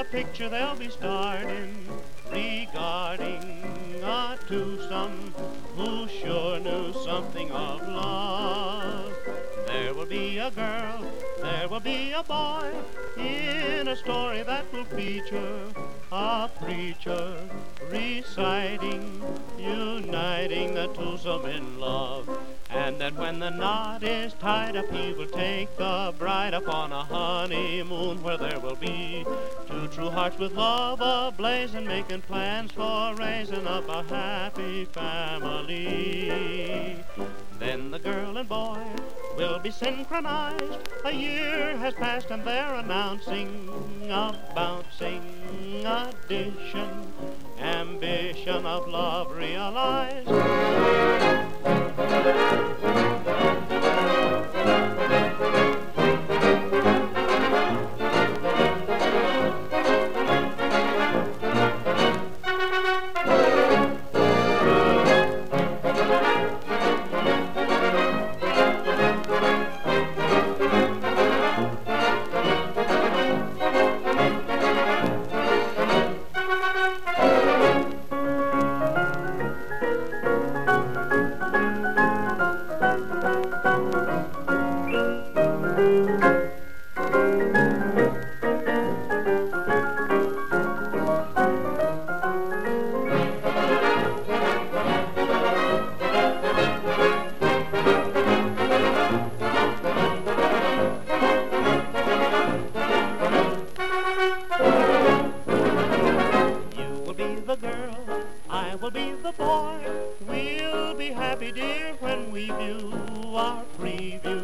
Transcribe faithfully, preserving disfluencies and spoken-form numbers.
picture they'll be starting regarding a twosome who sure knew something of love. There will be a girl, there will be a boy in a story that will feature a preacher reciting, uniting the twosome in love. And that when the knot is tied up, he will take the bride upon a honeymoon where there will be two true hearts with love ablaze and making plans for raising up a happy family. Then the girl and boy will be synchronized. A year has passed and they're announcing a bouncing addition, ambition of love realized. I will be the boy. We'll be happy, dear, when we view our preview